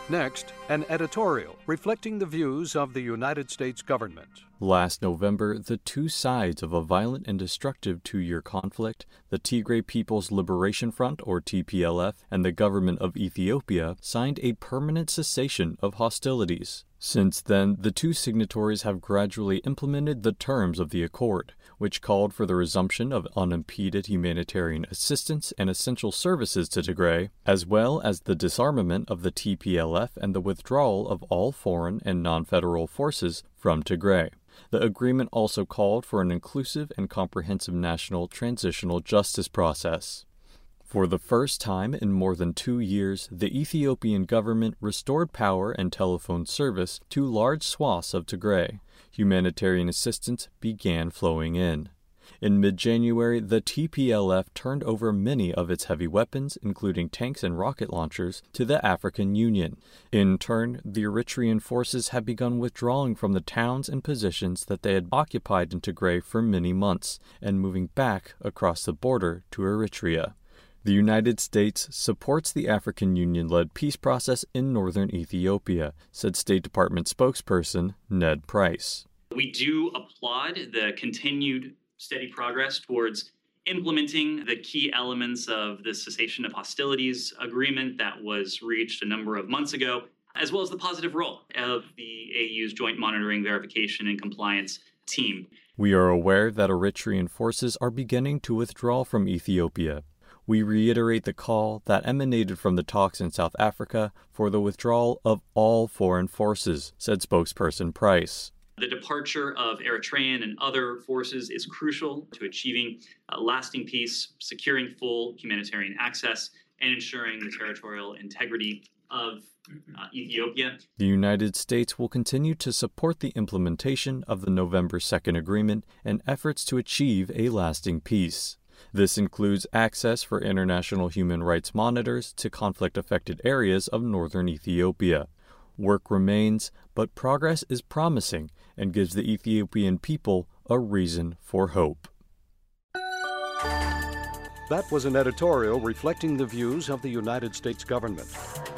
Next, an editorial reflecting the views of the United States government. Last November, the two sides of a violent and destructive two-year conflict, the Tigray People's Liberation Front, or TPLF, and the government of Ethiopia, signed a permanent cessation of hostilities. Since then, the two signatories have gradually implemented the terms of the accord, which called for the resumption of unimpeded humanitarian assistance and essential services to Tigray, as well as the disarmament of the TPLF and the withdrawal of all foreign and non-federal forces from Tigray. The agreement also called for an inclusive and comprehensive national transitional justice process. For the first time in more than 2 years, the Ethiopian government restored power and telephone service to large swaths of Tigray. Humanitarian assistance began flowing in. In mid-January, the TPLF turned over many of its heavy weapons, including tanks and rocket launchers, to the African Union. In turn, the Eritrean forces had begun withdrawing from the towns and positions that they had occupied in Tigray for many months, and moving back across the border to Eritrea. The United States supports the African Union-led peace process in northern Ethiopia, said State Department spokesperson Ned Price. We do applaud the continued steady progress towards implementing the key elements of the cessation of hostilities agreement that was reached a number of months ago, as well as the positive role of the AU's Joint Monitoring, Verification, and Compliance team. We are aware that Eritrean forces are beginning to withdraw from Ethiopia. We reiterate the call that emanated from the talks in South Africa for the withdrawal of all foreign forces, said spokesperson Price. The departure of Eritrean and other forces is crucial to achieving lasting peace, securing full humanitarian access, and ensuring the territorial integrity of Ethiopia. The United States will continue to support the implementation of the November 2nd agreement and efforts to achieve a lasting peace. This includes access for international human rights monitors to conflict-affected areas of northern Ethiopia. Work remains, but progress is promising and gives the Ethiopian people a reason for hope. That was an editorial reflecting the views of the United States government.